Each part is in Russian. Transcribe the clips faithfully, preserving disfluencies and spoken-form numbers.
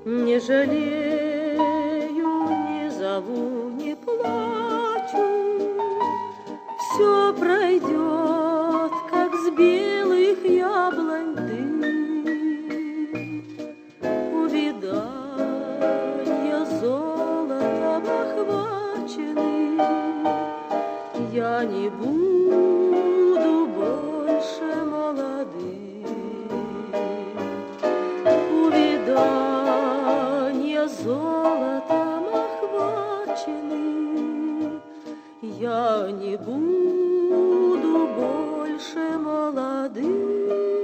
Не жалею, не зову, не плачу. Все пройдет, как с белых яблонь дым. Увиданья золотом охваченный, я не буду больше молодым. Увиданья золотом охваченный, я не буду больше молодым.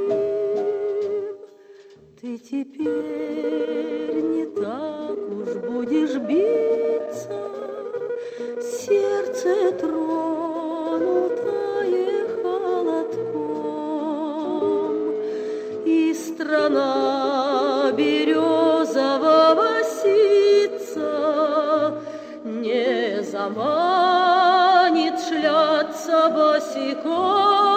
Ты теперь не так уж будешь биться, сердце тронутое холодком, и страна березового ситца не заманит шляться босиком.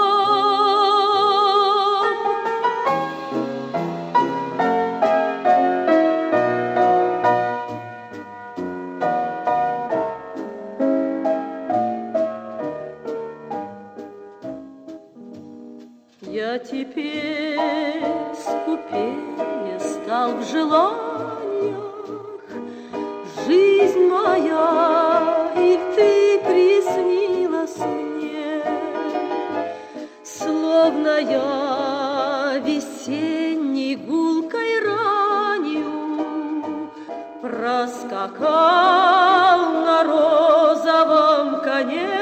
Я теперь скупее стал в желаниях, жизнь моя, и ты приснилась мне, словно я весенней гулкой ранью проскакал на розовом коне.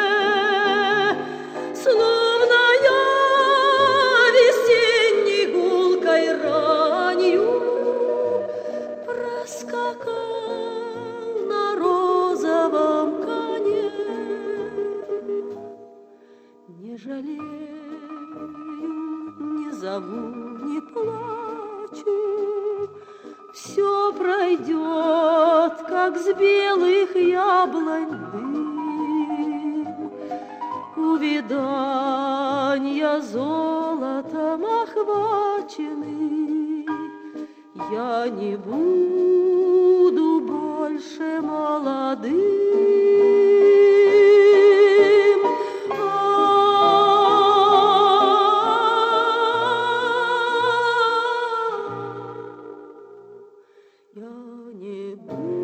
Скакал на розовом коне. Не жалею, не зову, не плачу. Все пройдет, как с белых яблонь дым. Увиданья золотом охваченный, я не буду больше молодым. А, я не буду.